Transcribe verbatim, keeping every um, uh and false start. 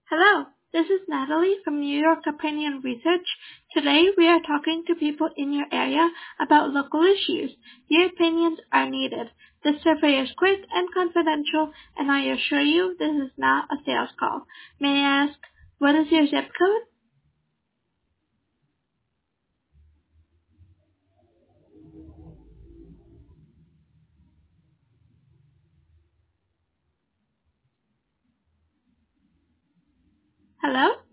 Hello, this is Natalie from New York Opinion Research. Today we are talking to people in your area about local issues. Your opinions are needed. This survey is quick and confidential, and I assure you this is not a sales call. May I ask, what is your zip code? Hello?